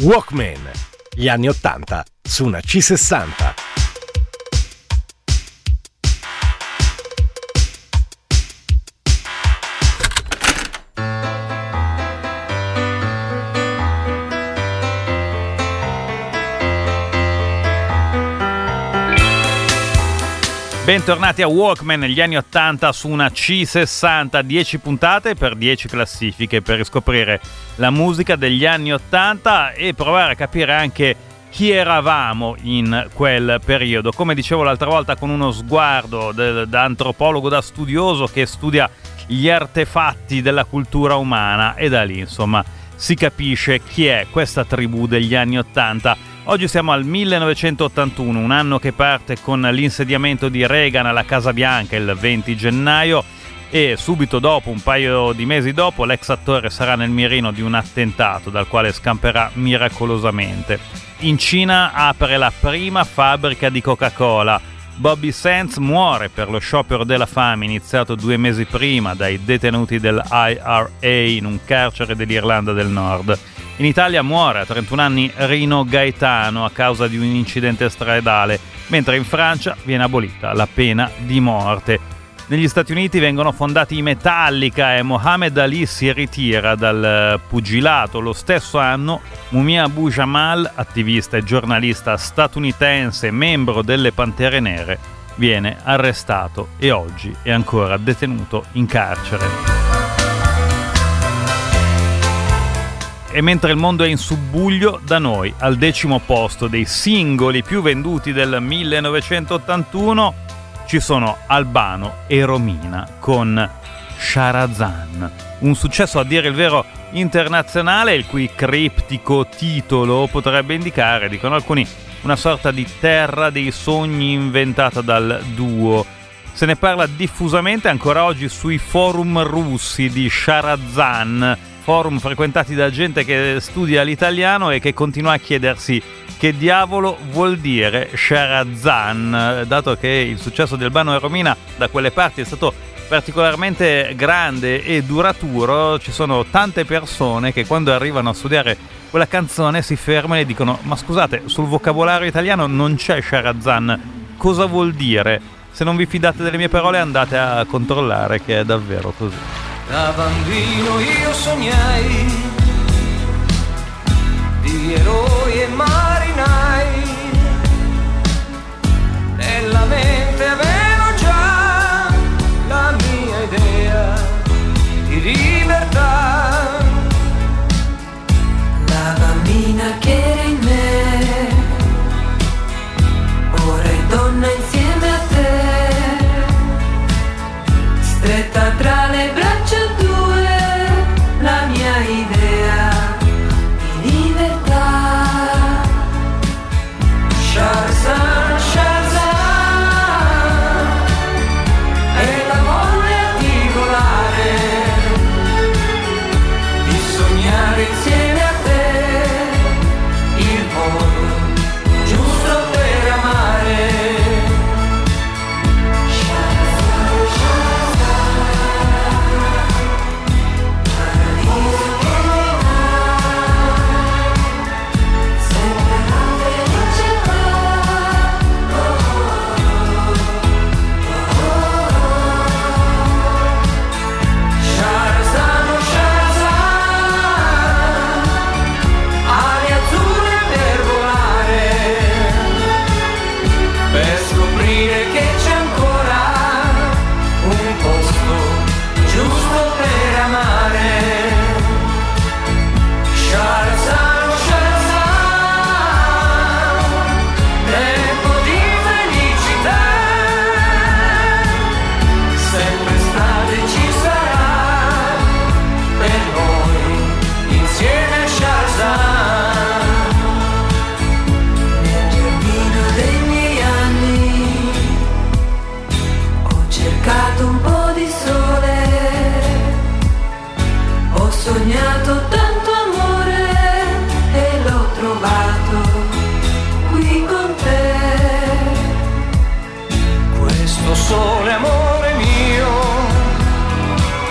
Walkman, gli anni '80 su una C60. Bentornati a Walkman, gli anni '80 su una C60, 10 puntate per 10 classifiche per riscoprire la musica degli anni '80 e provare a capire anche chi eravamo in quel periodo. Come dicevo l'altra volta, con uno sguardo da antropologo, da studioso che studia gli artefatti della cultura umana, e da lì insomma si capisce chi è questa tribù degli anni '80. Oggi siamo al 1981, un anno che parte con l'insediamento di Reagan alla Casa Bianca il 20 gennaio e subito dopo, un paio di mesi dopo, l'ex attore sarà nel mirino di un attentato dal quale scamperà miracolosamente. In Cina apre la prima fabbrica di Coca-Cola. Bobby Sands muore per lo sciopero della fame iniziato 2 mesi prima dai detenuti dell'IRA in un carcere dell'Irlanda del Nord. In Italia muore a 31 anni Rino Gaetano a causa di un incidente stradale, mentre in Francia viene abolita la pena di morte. Negli Stati Uniti vengono fondati i Metallica e Muhammad Ali si ritira dal pugilato. Lo stesso anno Mumia Abu Jamal, attivista e giornalista statunitense, membro delle Pantere Nere, viene arrestato e oggi è ancora detenuto in carcere. E mentre il mondo è in subbuglio, da noi, al 10° posto dei singoli più venduti del 1981, ci sono Albano e Romina con Sharazan. Un successo a dire il vero internazionale, il cui criptico titolo potrebbe indicare, dicono alcuni, una sorta di terra dei sogni inventata dal duo. Se ne parla diffusamente ancora oggi sui forum russi di Sharazan, forum frequentati da gente che studia l'italiano e che continua a chiedersi che diavolo vuol dire Sharazan, dato che il successo di Albano e Romina da quelle parti è stato particolarmente grande e duraturo. Ci sono tante persone che quando arrivano a studiare quella canzone si fermano e dicono: ma scusate, sul vocabolario italiano non c'è Sharazan, cosa vuol dire? Se non vi fidate delle mie parole andate a controllare che è davvero così. Da bambino io sognai di eroi e marinai, nella mente avevo già la mia idea di libertà. La bambina che era in me, ora è donna insieme a te, stretta tra le braccia tue, la mia idea di libertà. Sharazan, Sharazan, è la voglia di volare, di sognare insieme a te il mondo giusto per amare. Sole amore mio,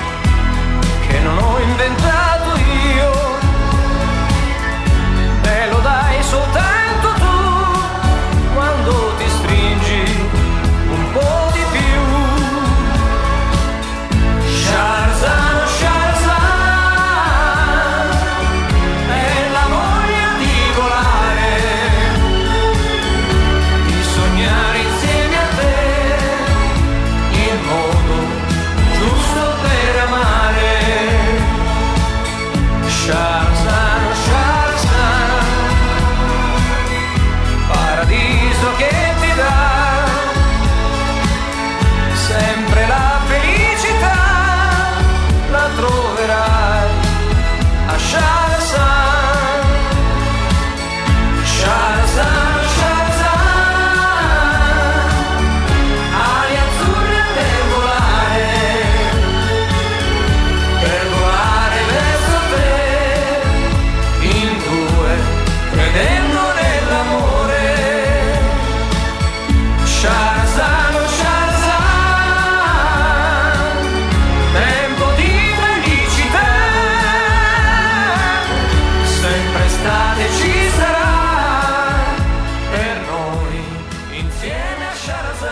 che non ho inventato io, me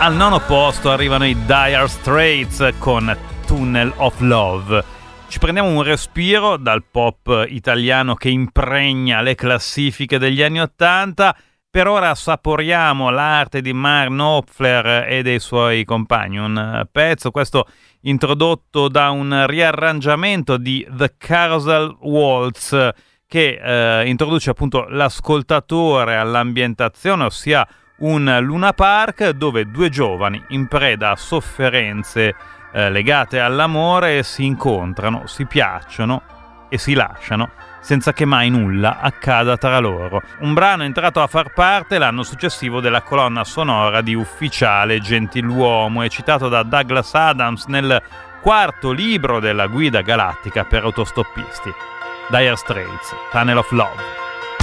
Al nono posto arrivano i Dire Straits con Tunnel of Love. Ci prendiamo un respiro dal pop italiano che impregna le classifiche degli anni '80. Per ora assaporiamo l'arte di Mark Knopfler e dei suoi compagni. Un pezzo, questo introdotto da un riarrangiamento di The Carousel Waltz, che introduce appunto l'ascoltatore all'ambientazione, ossia un Luna Park dove due giovani in preda a sofferenze legate all'amore si incontrano, si piacciono e si lasciano senza che mai nulla accada tra loro. Un brano entrato a far parte l'anno successivo della colonna sonora di Ufficiale Gentiluomo e citato da Douglas Adams nel quarto libro della Guida Galattica per autostoppisti. Dire Straits, Tunnel of Love.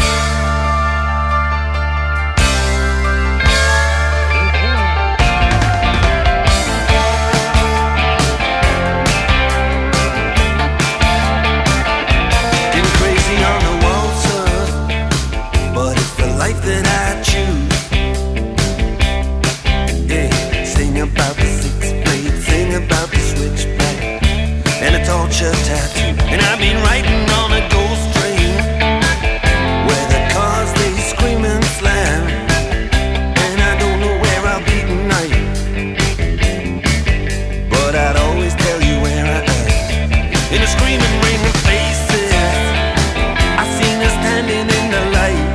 That I choose, yeah. Sing about the sixth blade, sing about the switchback and a torture tattoo. And I've been riding on a ghost train where the cars they scream and slam, and I don't know where I'll be tonight, but I'd always tell you where I am. In a screaming ring of faces, I seen her standing in the light.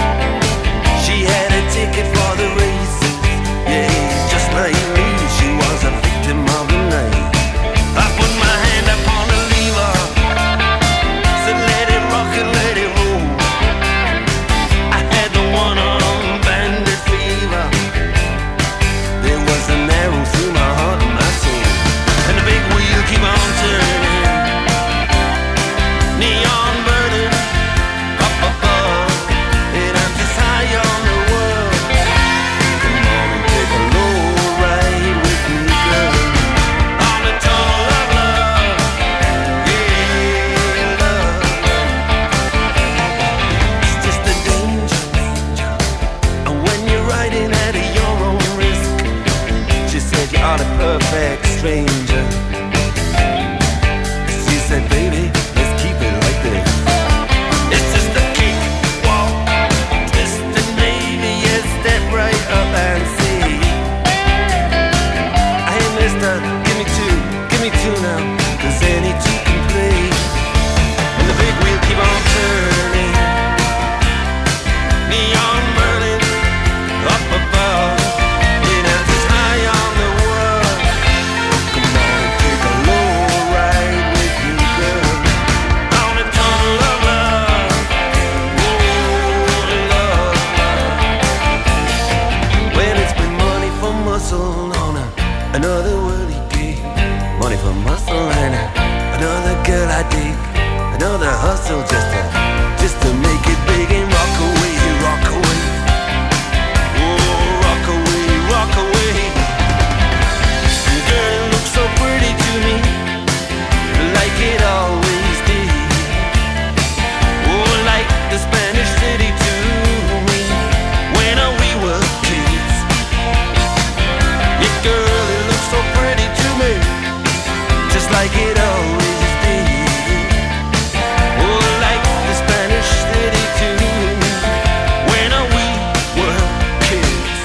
Ticket for the races, yeah, just like me, she was a victim of the night. I put my hand upon the lever, said let it rock and let it roll. I had the one-armed bandit fever. There was an arrow through my heart and my soul, and the big wheel keep on turning, neon burning up above, and I'm just high on the a perfect stranger. She said, baby, let's keep it like this. It's just a kick, walk, twist and maybe you step right up and see. Hey mister, give me two now, 'cause any two can play. And the big wheel keep on turning, neon burning up above. Another worldly gig, money for muscle and another girl I dig, another hustle just to make it big and rock away, rock away, oh rock away, rock away. The girl looks so pretty to me, like it always did, oh like the Spanish city to me when we were kids. Yeah, girl, so pretty to me, just like it always did. Oh, like the Spanish city to me when we were kids.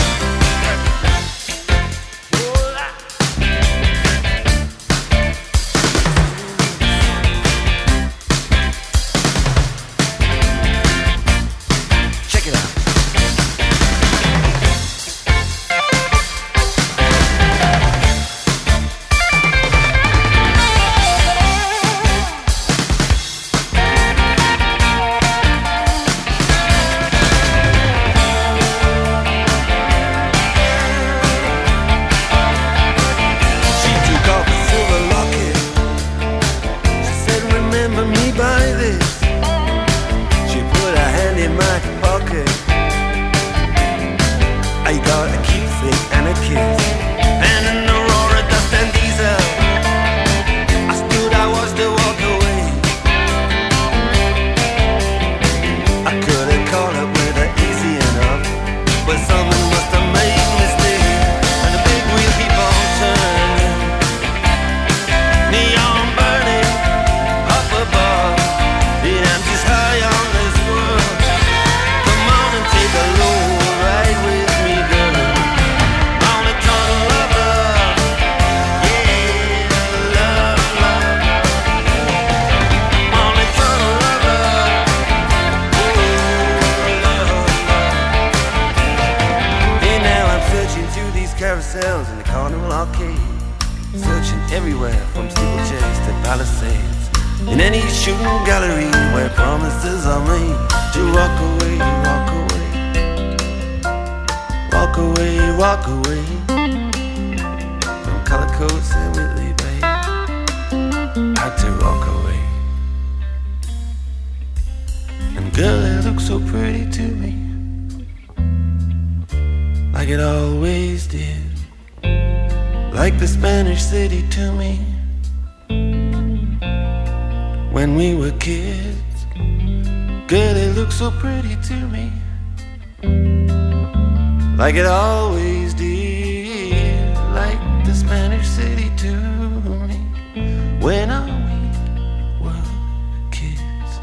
Check it out. bells in the carnival arcade, searching everywhere from steeplechase to palisades, in any shooting gallery where promises are made to rock away, rock away, rock away, rock away, from color coats and Whitley Bay, had to rock away. And girl, it looks so pretty to me, like it always did, like the Spanish city to me when we were kids. Girl, it looks so pretty to me, like it always did, like the Spanish city to me when we were kids.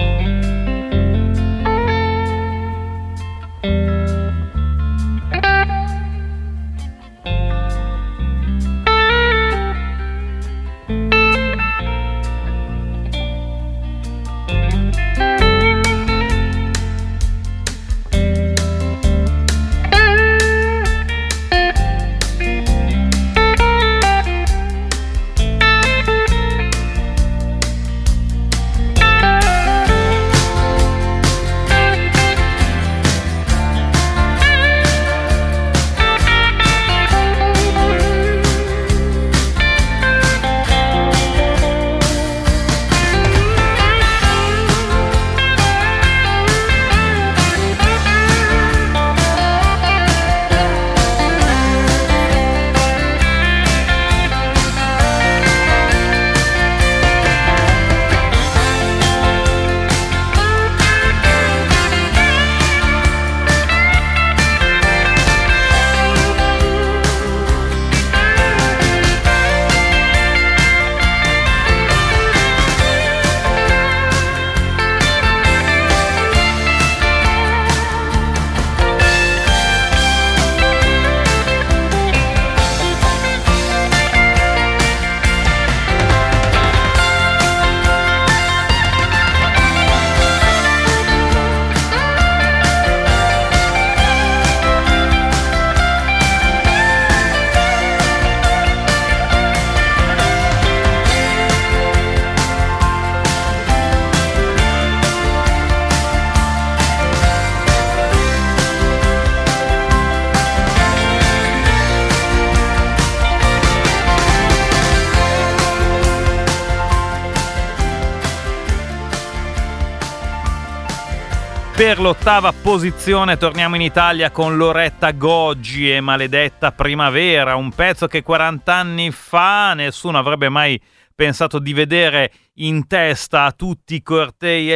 Per l'ottava posizione torniamo in Italia con Loretta Goggi e Maledetta Primavera, un pezzo che 40 anni fa nessuno avrebbe mai pensato di vedere in testa a tutti i cortei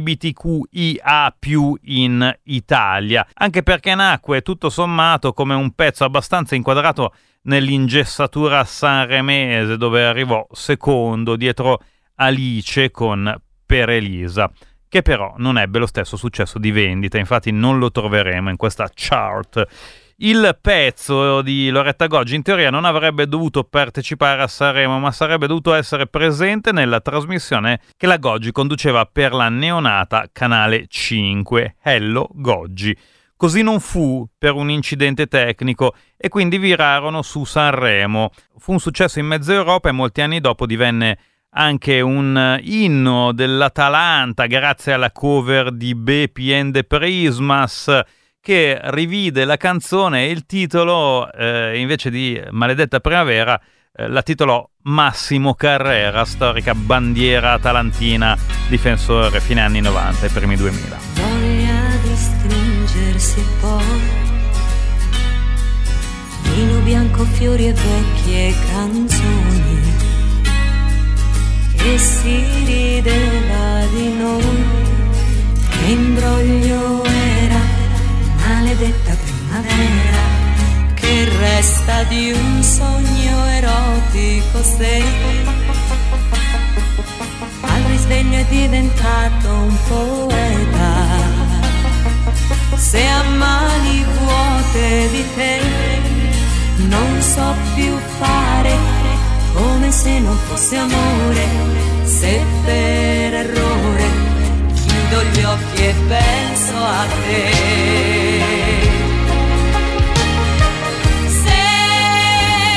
LGBTQIA+ in Italia, anche perché nacque tutto sommato come un pezzo abbastanza inquadrato nell'ingessatura sanremese, dove arrivò secondo dietro Alice con Per Elisa, che però non ebbe lo stesso successo di vendita, infatti non lo troveremo in questa chart. Il pezzo di Loretta Goggi in teoria non avrebbe dovuto partecipare a Sanremo, ma sarebbe dovuto essere presente nella trasmissione che la Goggi conduceva per la neonata Canale 5, Hello Goggi. Così non fu per un incidente tecnico e quindi virarono su Sanremo. Fu un successo in mezza Europa e molti anni dopo divenne anche un inno dell'Atalanta grazie alla cover di Bepi and the Prismas, che rivide la canzone e il titolo invece di Maledetta Primavera la titolò Massimo Carrera, storica bandiera atalantina, difensore fine anni 90 e primi 2000. Voglia di stringersi poi, vino bianco, fiori e vecchie canzoni, e si rideva di noi, che imbroglio era, maledetta primavera, che resta di un sogno erotico se al risveglio è diventato un poeta, se a mani vuote di te non so più fare, come se non fosse amore, se per errore chiudo gli occhi e penso a te. Se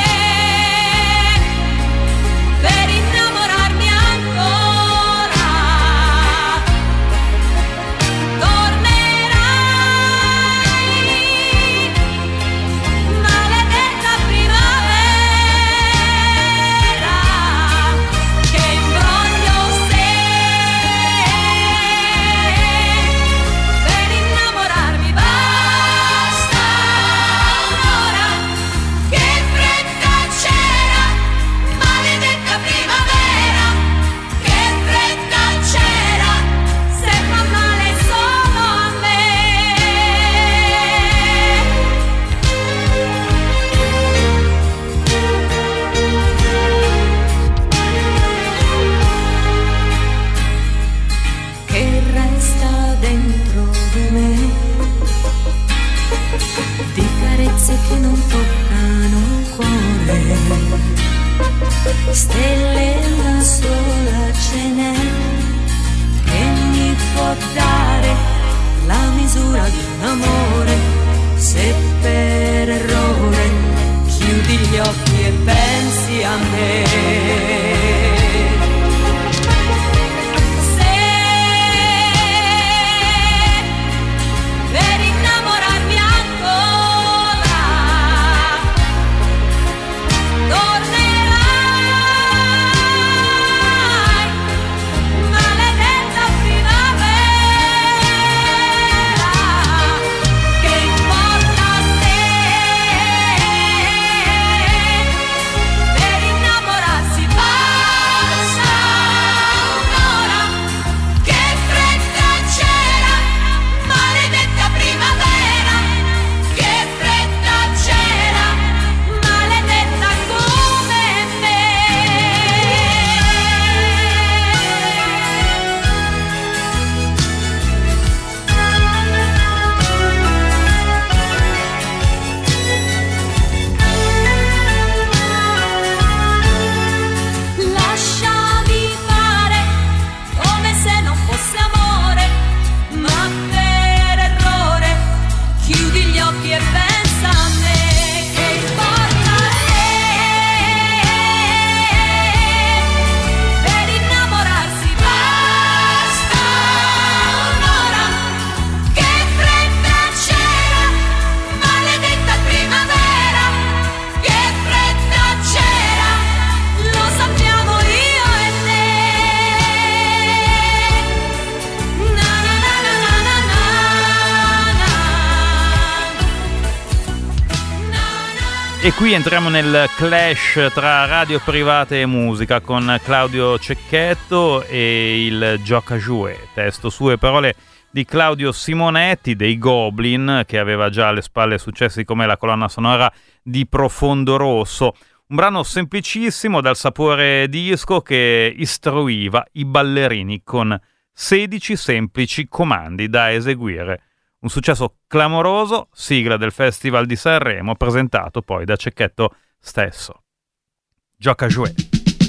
E qui entriamo nel clash tra radio private e musica con Claudio Cecchetto e il Gioca Jouet, testo sue parole di Claudio Simonetti dei Goblin, che aveva già alle spalle successi come la colonna sonora di Profondo Rosso. Un brano semplicissimo dal sapore disco che istruiva i ballerini con 16 semplici comandi da eseguire. Un successo clamoroso, sigla del Festival di Sanremo, presentato poi da Cecchetto stesso. Gioca Jouet.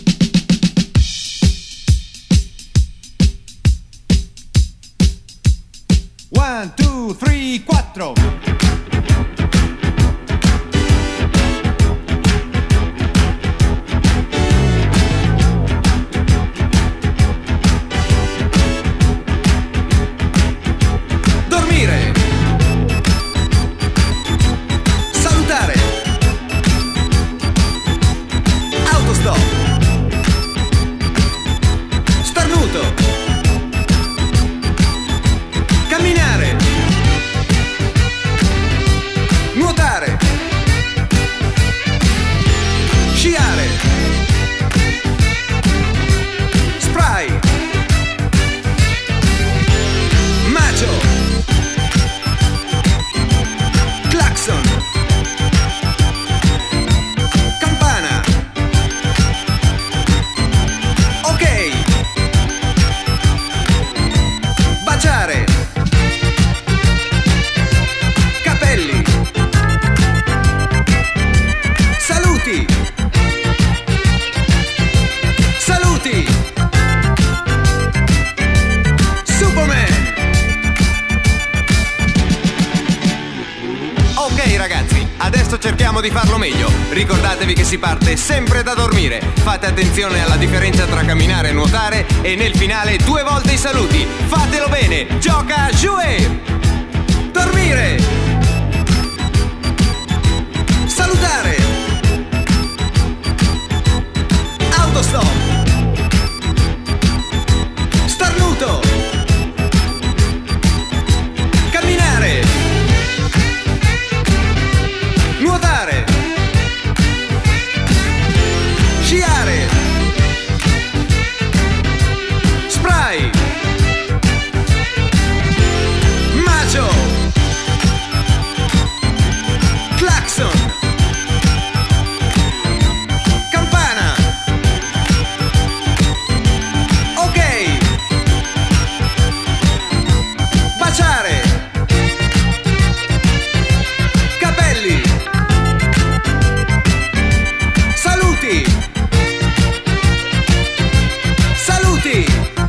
1, 2, 3, 4. Cerchiamo di farlo meglio. Ricordatevi che si parte sempre da dormire. Fate attenzione alla differenza tra camminare e nuotare. E nel finale 2 volte i saluti. Fatelo bene. Gioca Jouet. Dormire. Salutare. Autostop. Starnuto. Camminare. Nuotare. Sciare. Spray. Macio. Clacson. Campana. Ok. Baciare. Capelli. Saluti.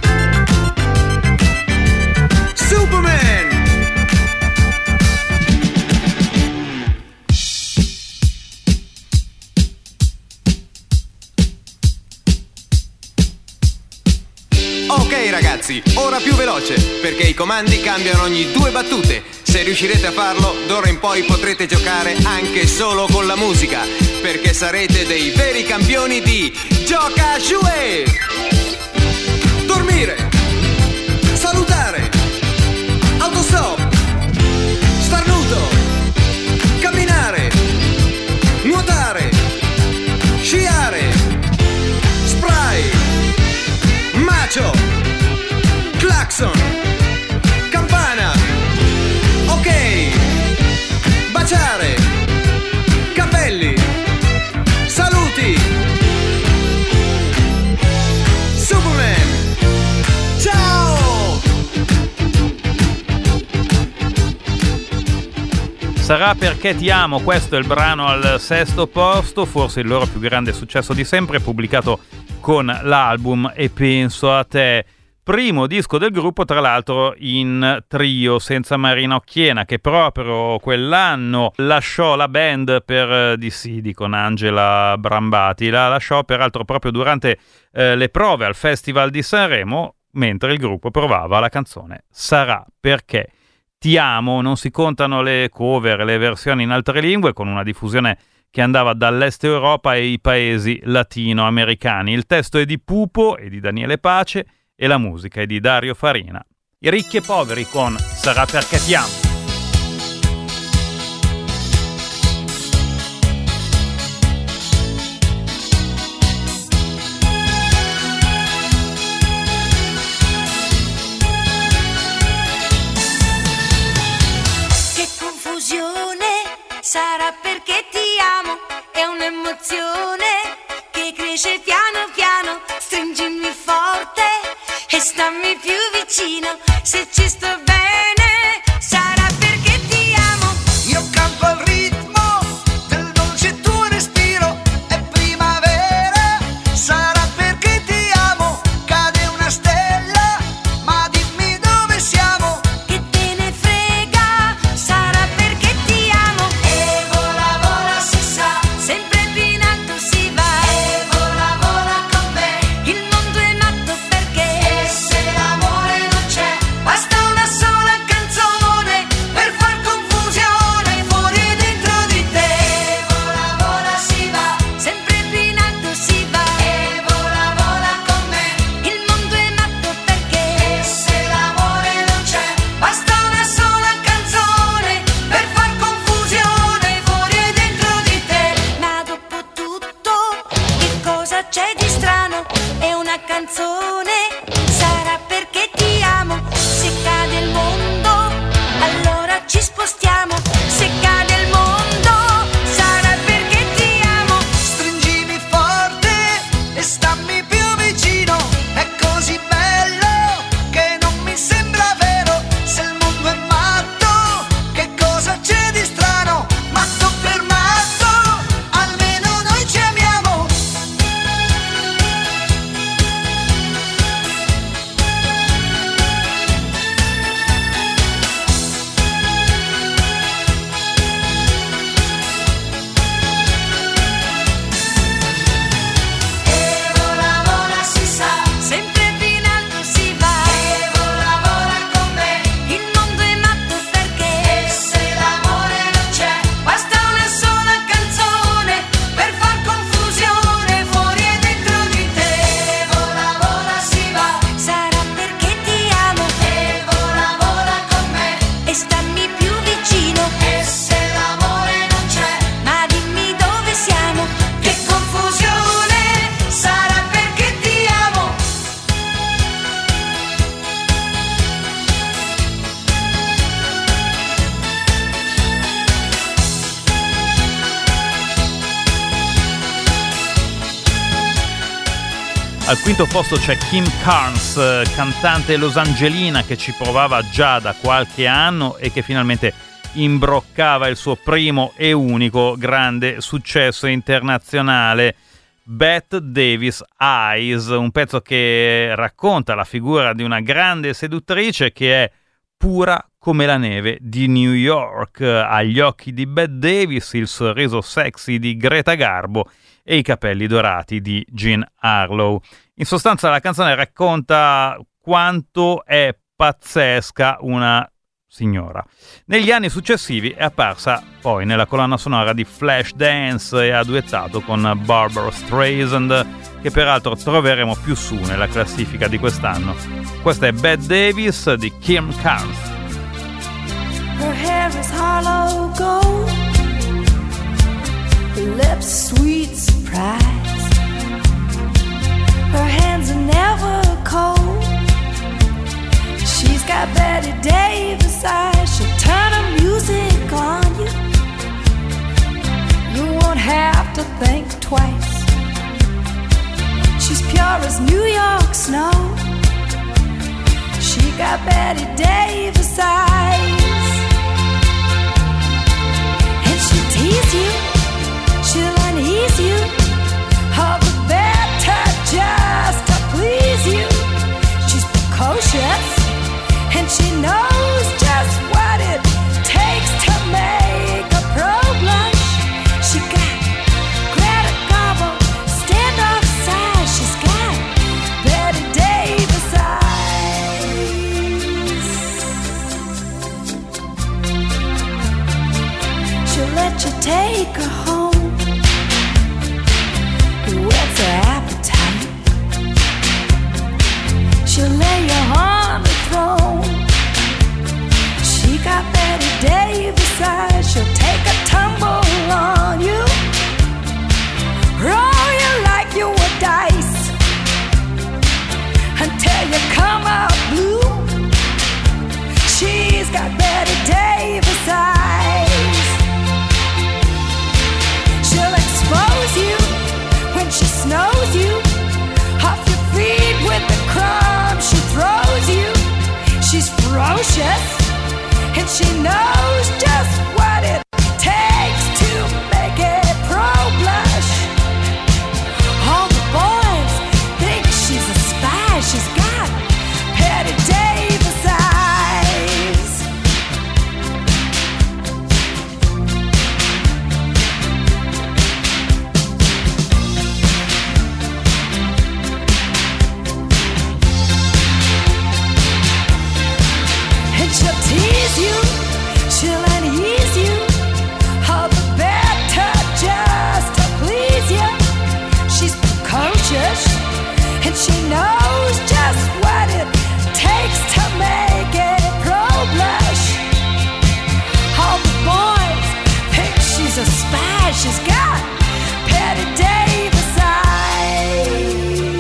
Superman. Ok ragazzi, ora più veloce, perché i comandi cambiano ogni 2 battute. Se riuscirete a farlo, d'ora in poi potrete giocare anche solo con la musica, perché sarete dei veri campioni di Gioca Jouet! Dormire, salutare, autostop, starnuto, camminare, nuotare, sciare, spray, macio, clacson, campana, ok, baciare, capelli, saluti, Superman, ciao! Sarà perché ti amo, questo è il brano al 6° posto, forse il loro più grande successo di sempre, pubblicato con l'album E penso a te. Primo disco del gruppo, tra l'altro in trio, senza Marina Occhiena, che proprio quell'anno lasciò la band per dissidi con Angela Brambati. La lasciò peraltro proprio durante le prove al Festival di Sanremo, mentre il gruppo provava la canzone Sarà perché ti amo. Non si contano le cover, le versioni in altre lingue, con una diffusione che andava dall'est Europa ai paesi latinoamericani. Il testo è di Pupo e di Daniele Pace, e la musica è di Dario Farina. I ricchi e poveri con Sarà perché ti amo. Invece piano piano stringimi forte e stammi più vicino. Se ci sto bene sarà perché ti amo. Io canto al ritmo del dolce tuo respiro, è primavera, sarà perché ti amo. Cade una stella, ma dimmi dove siamo. Che te ne frega, sarà perché ti amo. E vola vola si sa, sempre più in alto si va. E vola vola con me, il mondo è matto perché. E se l'amore non c'è, basta una sola canzone per far confusione fuori e dentro di te. E vola vola si va, sempre più in alto si va. E vola vola con me, il mondo è matto perché. E se l'amore non c'è, basta una sola canzone per far confusione fuori e dentro di te. Ma dopo tutto, che cosa c'è di strano? È una canzone, sarà perché ti amo. Se cade il mondo, allora ci spostiamo. Se cade il mondo, sarà perché ti amo. Stringimi forte e stammi più vicino, è così bello che non mi sembra vero. Se il mondo è matto, che cosa c'è di strano? Matto per matto, almeno noi ci amiamo. E vola vola si sa, sempre più in alto si va. E vola vola con me, il mondo è matto perché. E se l'amore non c'è, basta una sola canzone per far confusione fuori e dentro di te. E vola vola si va, sarà perché ti amo. E vola vola con me, e stammi più vicino. E se l'amore non c'è, ma dimmi dove siamo. Che confusione, sarà perché ti amo. Al quinto posto c'è Kim Carnes, cantante losangelina che ci provava già da qualche anno e che finalmente imbroccava il suo primo e unico grande successo internazionale, Bette Davis Eyes, un pezzo che racconta la figura di una grande seduttrice che è pura come la neve di New York, agli occhi di Bette Davis, il sorriso sexy di Greta Garbo e i capelli dorati di Jean Harlow. In sostanza la canzone racconta quanto è pazzesca una signora. Negli anni successivi è apparsa poi nella colonna sonora di Flashdance e ha duettato con Barbara Streisand, che peraltro troveremo più su nella classifica di quest'anno. Questa è Bette Davis di Kim Carnes. Her hair is hollow gold, her lips sweet surprise, her hands are never cold. She's got Betty Davis eyes, she'll turn her music on you. You won't have to think twice. She's pure as New York snow. She got Betty Davis eyes. And she'll tease you, she'll unease you, all the better just to please you. She's precocious, and she knows just what it takes to make a pro blush. She got Greta Garbo, stand off side. She's got Betty Davis eyes. She'll let you take her home precocious, and she knows just what it takes to make a pro blush. All the boys think she's a spy. She's got Betty Davis eyes. And she'll tease you, she'll unease you, all the better just to please you. She's precocious, and she knows just what it takes to make a pro blush. All the boys think she's a spy. She's got Betty Davis eyes.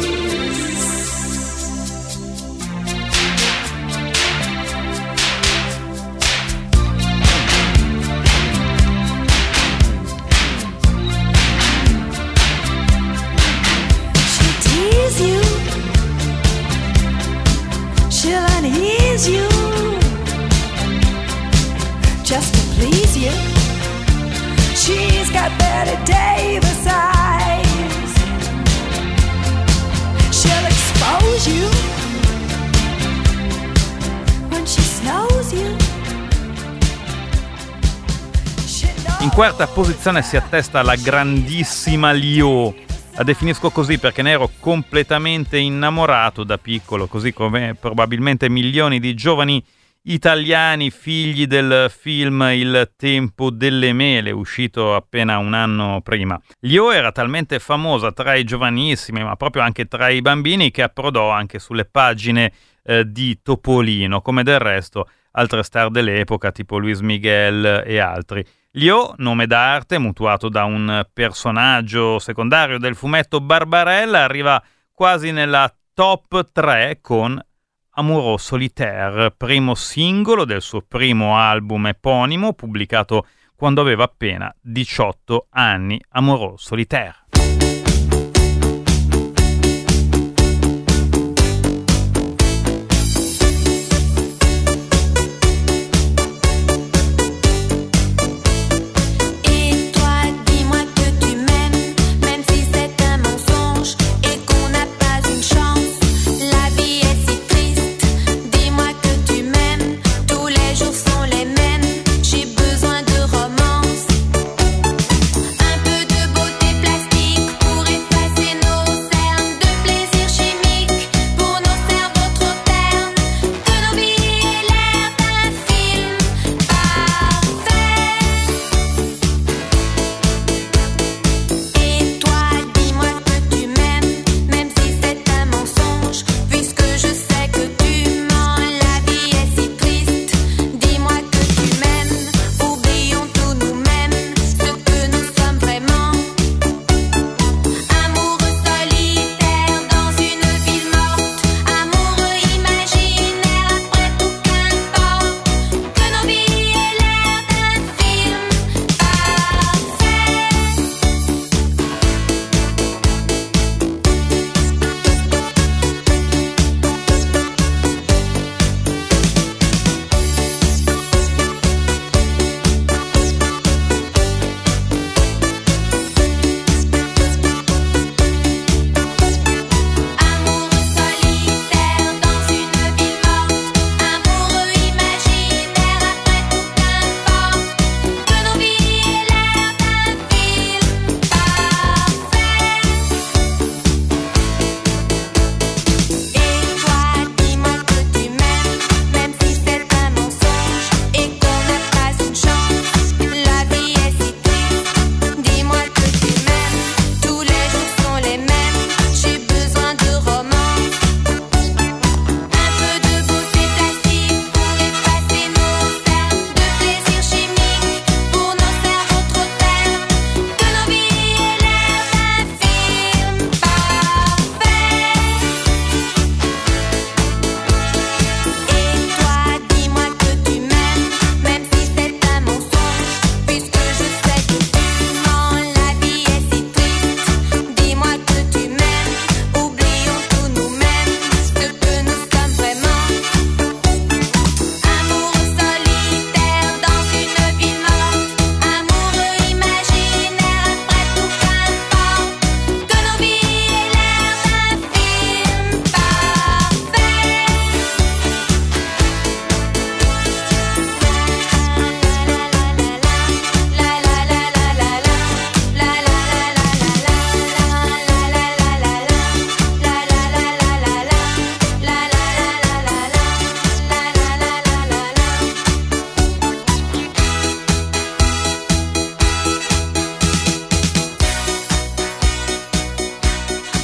She'll tease you, she'll unease you, just to please you. She's got Betty Davis eyes. She'll expose you when she snows you. She knows. In quarta posizione si attesta la grandissima Lio. La definisco così perché ne ero completamente innamorato da piccolo, così come probabilmente milioni di giovani italiani figli del film Il tempo delle mele, uscito appena un anno prima. Lio era talmente famosa tra i giovanissimi, ma proprio anche tra i bambini, che approdò anche sulle pagine di Topolino, come del resto altre star dell'epoca tipo Luis Miguel e altri. Lio, nome d'arte mutuato da un personaggio secondario del fumetto Barbarella, arriva quasi nella top 3 con Amoureux Solitaire, primo singolo del suo primo album eponimo, pubblicato quando aveva appena 18 anni. Amoureux Solitaire. Et toi, dis-moi que tu m'aimes, même si c'est un mensonge et qu'on n'a pas une chance. La vie est si triste. Dis-moi que tu m'aimes, tous les jours sont les mêmes. J'ai besoin de romance, un peu de beauté plastique pour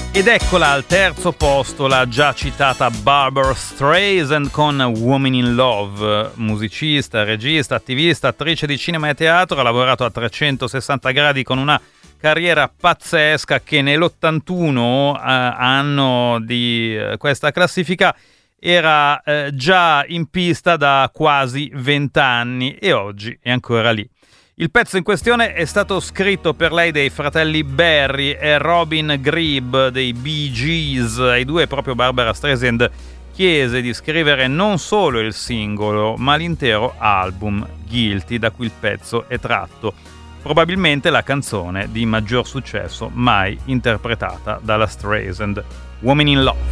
Ed eccola al terzo posto la già citata Barbra Streisand con Woman in Love. Musicista, regista, attivista, attrice di cinema e teatro, ha lavorato a 360 gradi con una carriera pazzesca che nell'81, anno di questa classifica, era già in pista da quasi 20 anni e oggi è ancora lì. Il pezzo in questione è stato scritto per lei dai fratelli Barry e Robin Gribb dei Bee Gees. Ai due proprio Barbra Streisand chiese di scrivere non solo il singolo, ma l'intero album Guilty, da cui il pezzo è tratto. Probabilmente la canzone di maggior successo mai interpretata dalla Streisand, Woman in Love.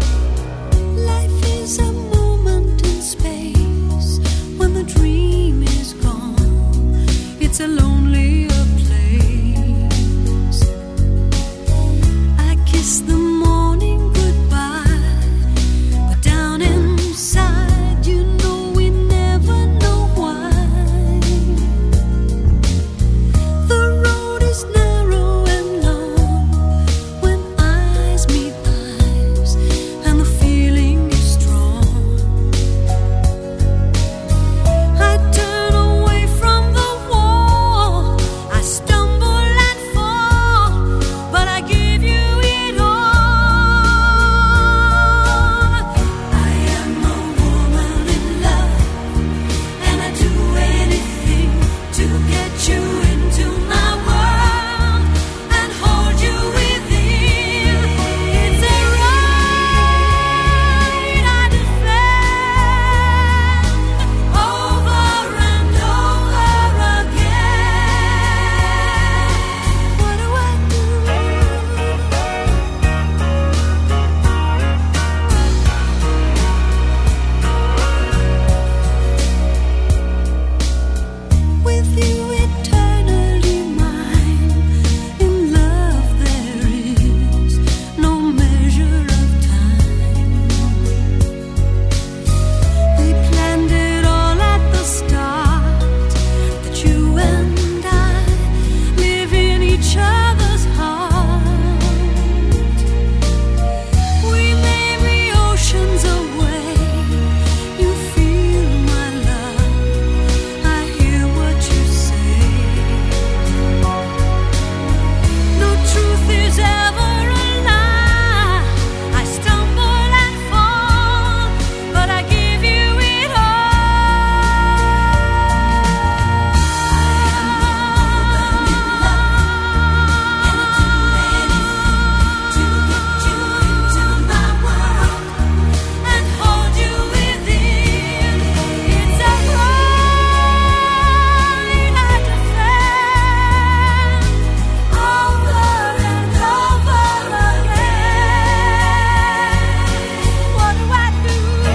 Life is a moment in space when the dream is gone. It's a lonelier place. I kiss the morning goodbye, but down inside you know we never know why. The road is narrow and long when eyes meet eyes and the feeling is strong. I turn away from the wall, I stumble and fall, but I give you it all. I am a woman in love, and I do anything to get you into my world and hold you within. It's a right I defend over and over again. What do I do? With you eternally mine, in love there is no measure of time. They planned it all at the start, that you and I live in each other's heart. We may be oceans away, you feel my love, I hear what you say. No truth is ever a lie, I stumble and fall, but I give you it all. And I do anything to get you into my world and hold you within. It's a right I defend over and over again. What do I do?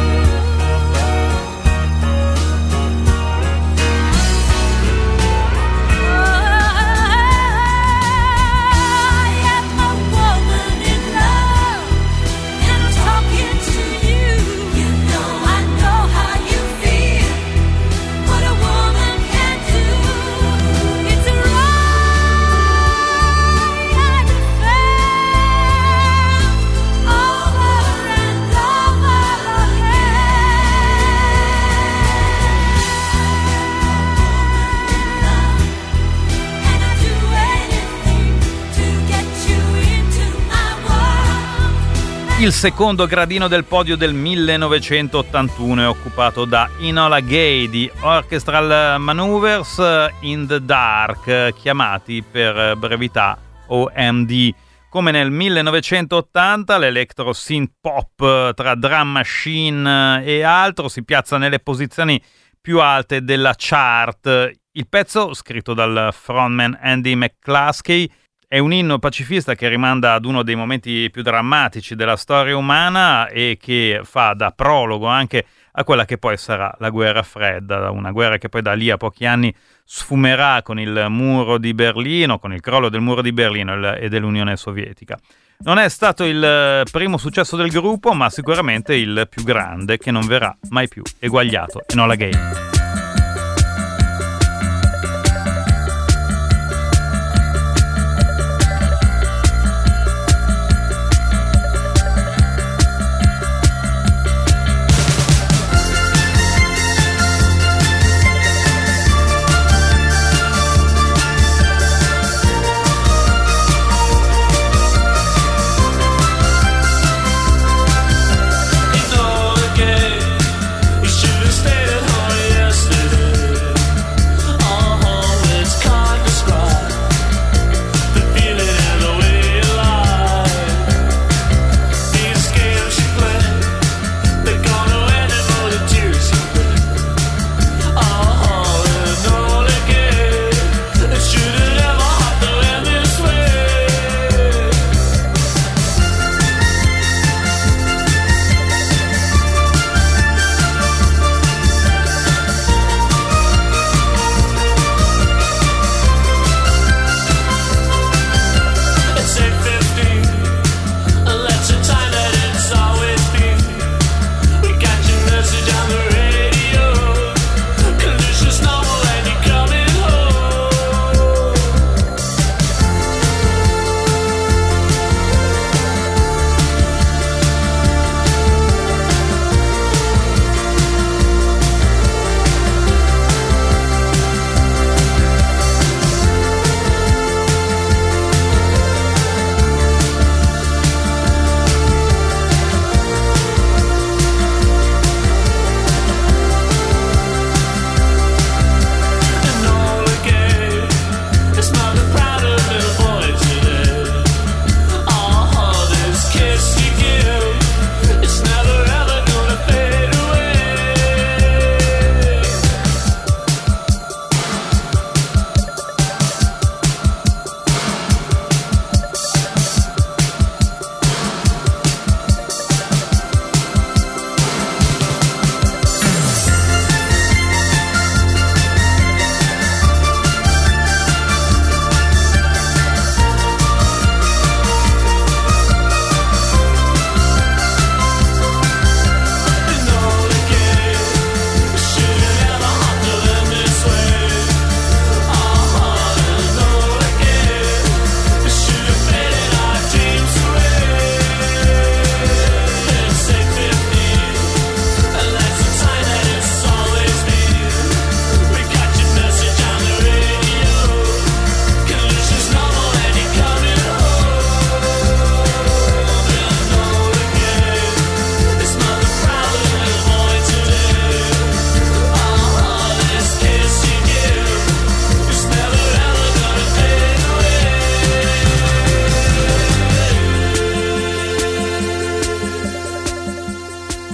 I am a woman in love, and I'm talking to you. You know I know how you feel, what a woman can do. It's a right I defend over and over again. And I do anything to get you into my world. Il secondo gradino del podio del 1981 è occupato da Enola Gay di Orchestral Maneuvers in the Dark, chiamati per brevità OMD. Come nel 1980 l'electro synth pop tra drum machine e altro si piazza nelle posizioni più alte della chart. Il pezzo, scritto dal frontman Andy McCluskey, è un inno pacifista che rimanda ad uno dei momenti più drammatici della storia umana e che fa da prologo anche a quella che poi sarà la guerra fredda, una guerra che poi da lì a pochi anni sfumerà con il muro di Berlino, con il crollo del muro di Berlino e dell'Unione Sovietica. Non è stato il primo successo del gruppo, ma sicuramente il più grande, che non verrà mai più eguagliato. Enola Gay.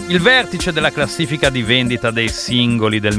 Il vertice della classifica di vendita dei singoli del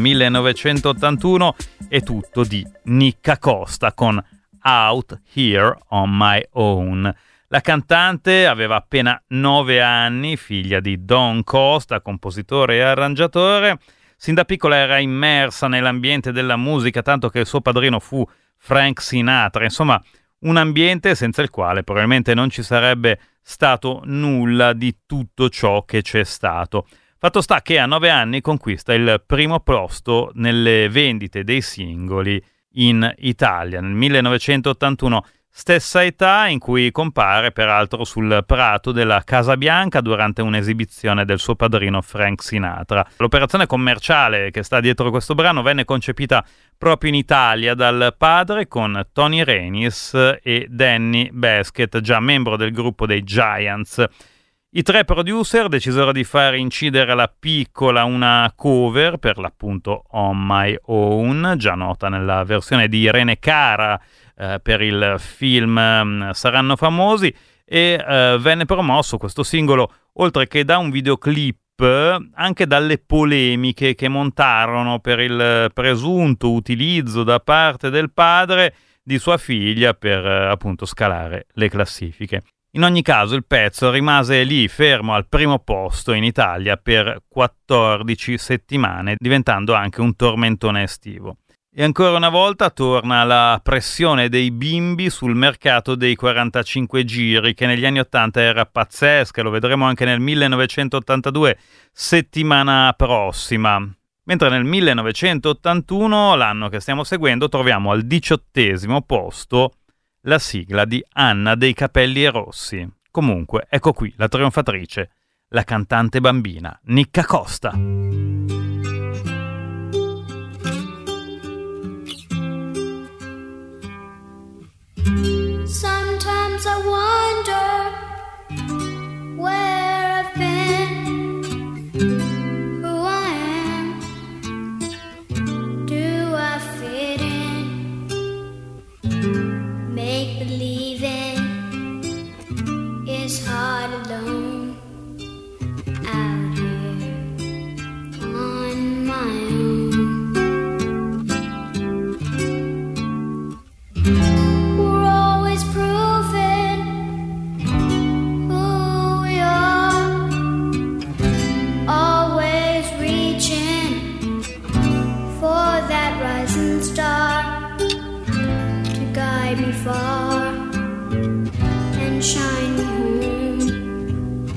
1981 è tutto di Nicca Costa con Out Here on My Own. La cantante aveva appena 9 anni, figlia di Don Costa, compositore e arrangiatore. Sin da piccola era immersa nell'ambiente della musica, tanto che il suo padrino fu Frank Sinatra. Insomma, un ambiente senza il quale probabilmente non ci sarebbe stato nulla di tutto ciò che c'è stato. Fatto sta che a 9 anni conquista il primo posto nelle vendite dei singoli in Italia. Nel 1981, stessa età in cui compare peraltro sul prato della Casa Bianca durante un'esibizione del suo padrino Frank Sinatra. L'operazione commerciale che sta dietro questo brano venne concepita proprio in Italia dal padre con Tony Renis e Danny Baskett, già membro del gruppo dei Giants. I 3 producer decisero di far incidere alla piccola una cover, per l'appunto On My Own, già nota nella versione di Irene Cara per il film Saranno famosi, e venne promosso questo singolo, oltre che da un videoclip, anche dalle polemiche che montarono per il presunto utilizzo da parte del padre di sua figlia per appunto scalare le classifiche. In ogni caso il pezzo rimase lì fermo al primo posto in Italia per 14 settimane, diventando anche un tormentone estivo. E ancora una volta torna la pressione dei bimbi sul mercato dei 45 giri, che negli anni 80 era pazzesca, lo vedremo anche nel 1982, settimana prossima. Mentre nel 1981, l'anno che stiamo seguendo, troviamo al 18° posto la sigla di Anna dei Capelli Rossi. Comunque, ecco qui la trionfatrice, la cantante bambina Nicca Costa. Sometimes I wonder where I've been, who I am. Do I fit in? Make believing is hard alone out here on my own. Star to guide me far and shine me home.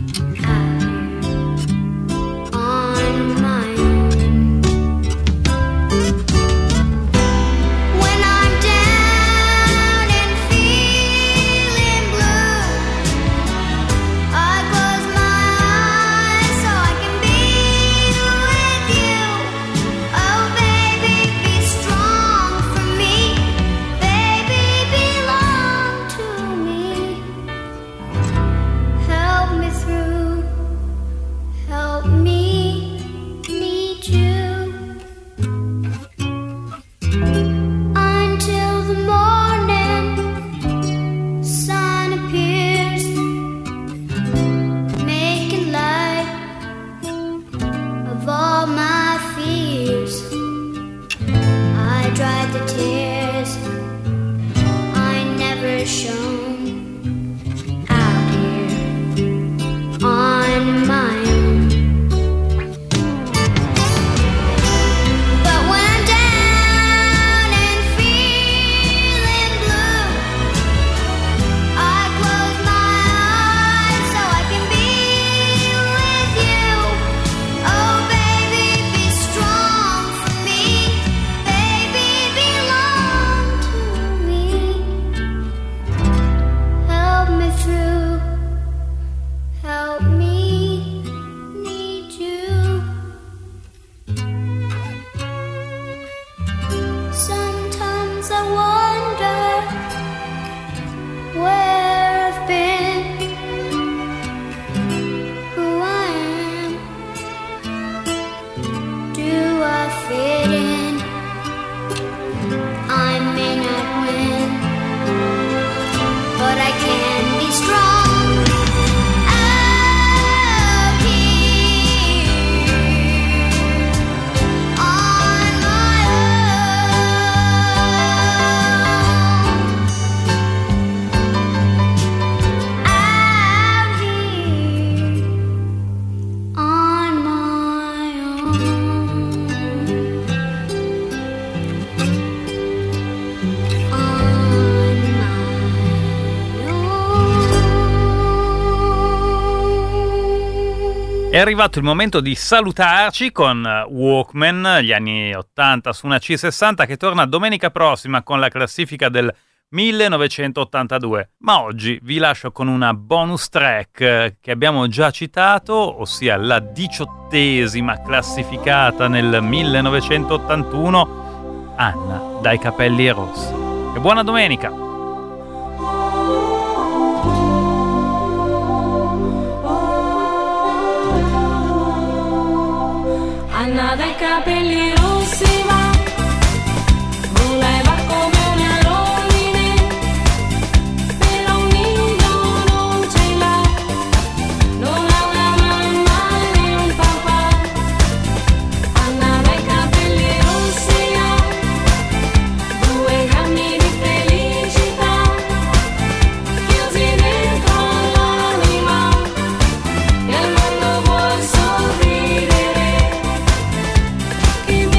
È arrivato il momento di salutarci con Walkman, gli anni 80 su una C60, che torna domenica prossima con la classifica del 1982. Ma oggi vi lascio con una bonus track che abbiamo già citato, ossia la 18ª classificata nel 1981, Anna dai capelli rossi. E buona domenica! Anna dai capelli rossi va, voleva come una rondine, però un nido non ce l'ha, non ha una mamma né un papà. Anna dai capelli rossi ha 2 grammi di felicità, chiusi dentro l'anima, e al mondo vuol sorridere. Chi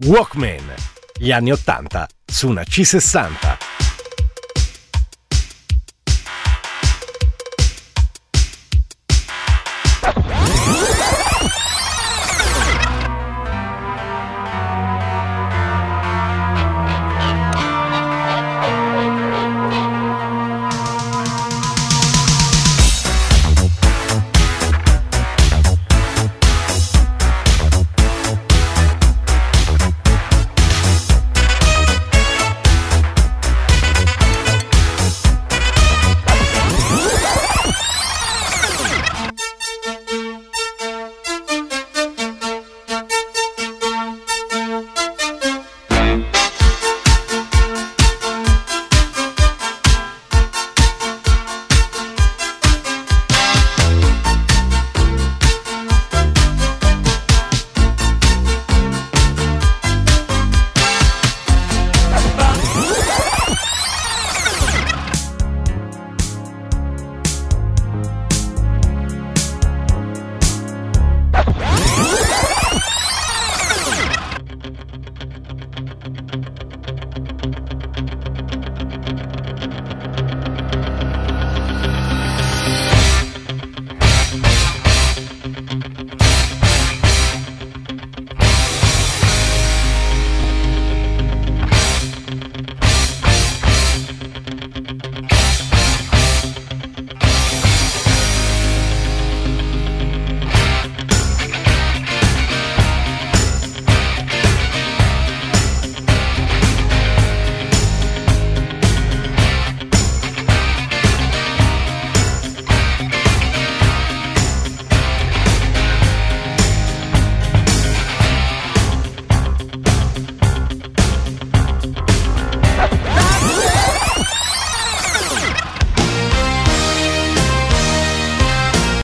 Walkman, gli anni '80 su una C60.